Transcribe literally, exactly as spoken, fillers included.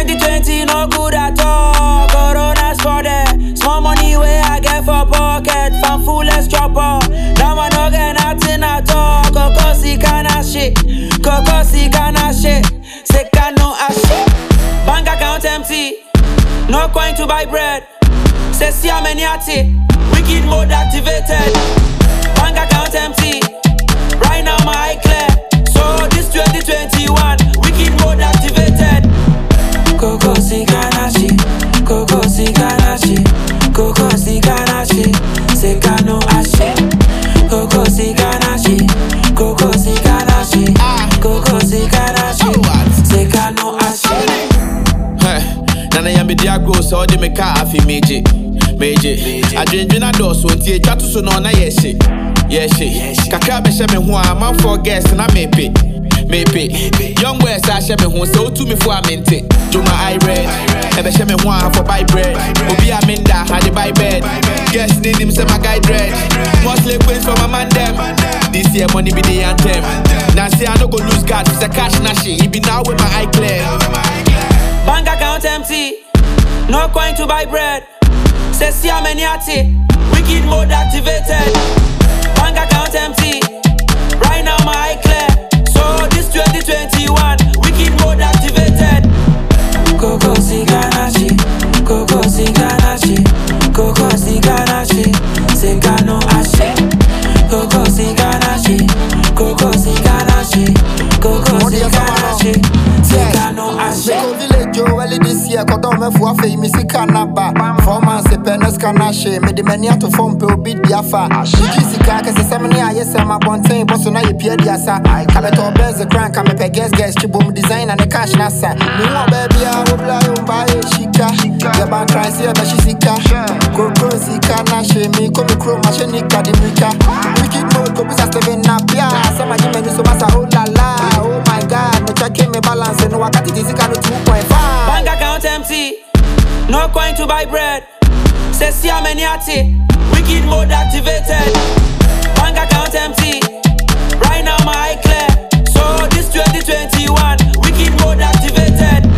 twenty twenty no good at all. Corona's for there. Small money where I get for pocket. Fan fullest chopper. Now I no get nothing at all. Kokosi kana shit. Kokosi kana shit. Say no shit. Bank account empty. No coin to buy bread. Say see how many at it. Wicked mode activated. Bank account empty. Right now my eye clear. So this twenty twenty-one, wicked mode activated. Kokosi Ganashi, Kokosi Ganashi, Kokosi Ganashi, Sekano Ashe. Kokosi Ganashi, Kokosi Ganashi, Kokosi Ganashi, Sekano Ashe. Nana yambi diagro so de me ka afi meje meje adwendwena do so ntie twato so no na yeshi yeshi kakra be hye me ho a man for guest na mepe mepe young boys a hye me ho so tu me for amente juma I read e be hye me ho a for buy bread obi aminda had buy bed guest need him say my guy dread mostly queens for my man them this year money be the anthem now say I no go lose guard say cash na she he be now with my eye clear. Bank account empty, no coin to buy bread. Say see how many at it. Wicked mode activated. Bank account empty. Right now my eye clear. So this twenty twenty-one, wicked mode activated. Kokosi Ganashi, Kokosi Ganashi, Kokosi Ganashi, Sekano Ashe. Kokosi Ganashi, Kokosi Ganashi, Kokosi Ganashi, Sekano Ashe. Joel this year, Kodome for a missy canaba. Four months a penis canache, made the many to form to beat Biafa. She carcass a seminary, yes, I'm a bontain, Bosona, Pierre Diasa. I call it all bears a crank, I'm a guess, guess, Chibum design and a cash nasa. No, baby, I will fly on by a chica. The bank cries here, but she's sick. Kokosi Ganashi, me come chrome, machine, Cadimica. Wicked mode, Copus has to be napia. Some of you so much, oh la la. Oh my god, me check me balance and what it is, two point five. Bank account empty, no coin to buy bread. Say see how many at it. Wicked mode activated. Bank account empty. Right now my eye clear. So this twenty twenty-one, wicked mode activated.